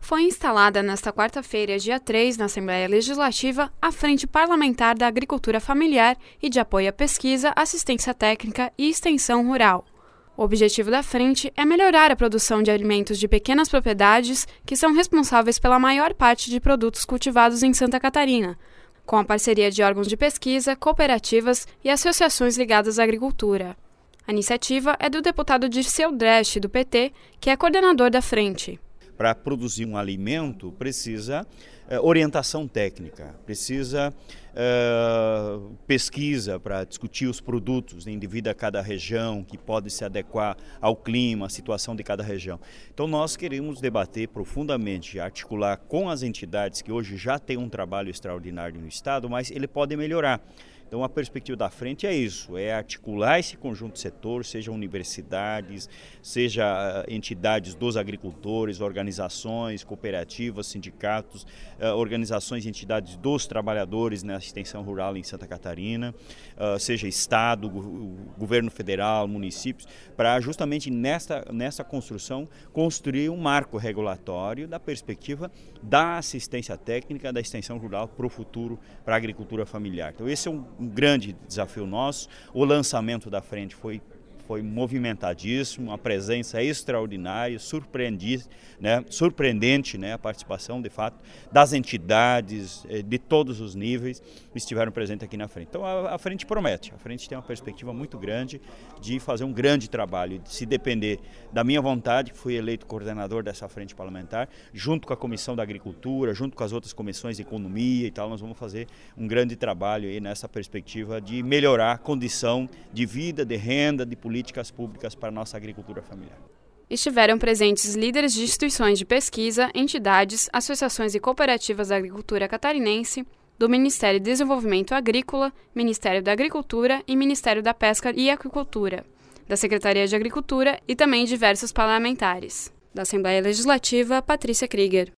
Foi instalada nesta quarta-feira, dia 3, na Assembleia Legislativa, a Frente Parlamentar da Agricultura Familiar e de Apoio à Pesquisa, Assistência Técnica e Extensão Rural. O objetivo da frente é melhorar a produção de alimentos de pequenas propriedades que são responsáveis pela maior parte de produtos cultivados em Santa Catarina, com a parceria de órgãos de pesquisa, cooperativas e associações ligadas à agricultura. A iniciativa é do deputado Dirceu Dresch, do PT, que é coordenador da frente. Para produzir um alimento precisa orientação técnica, precisa pesquisa para discutir os produtos devido a cada região, que pode se adequar ao clima, à situação de cada região. Então nós queremos debater profundamente, articular com as entidades que hoje já têm um trabalho extraordinário no Estado, mas ele pode melhorar. Então a perspectiva da frente é isso, é articular esse conjunto de setor, seja universidades, seja entidades dos agricultores, organizações, cooperativas, sindicatos, organizações e entidades dos trabalhadores na extensão rural em Santa Catarina, seja Estado, governo federal, municípios, para justamente nessa construção construir um marco regulatório da perspectiva da assistência técnica da extensão rural para o futuro, para a agricultura familiar. Então esse é um grande desafio nosso. O lançamento da frente foi movimentadíssimo, a presença extraordinária, surpreendente, a participação, de fato, das entidades de todos os níveis que estiveram presentes aqui na frente. Então a frente promete, a frente tem uma perspectiva muito grande de fazer um grande trabalho, de se depender da minha vontade, que fui eleito coordenador dessa frente parlamentar, junto com a Comissão da Agricultura, junto com as outras comissões de Economia e tal, nós vamos fazer um grande trabalho aí nessa perspectiva de melhorar a condição de vida, de renda, de políticas públicas para a nossa agricultura familiar. Estiveram presentes líderes de instituições de pesquisa, entidades, associações e cooperativas da agricultura catarinense, do Ministério de Desenvolvimento Agrícola, Ministério da Agricultura e Ministério da Pesca e Aquicultura, da Secretaria de Agricultura e também diversos parlamentares. Da Assembleia Legislativa, Patrícia Krieger.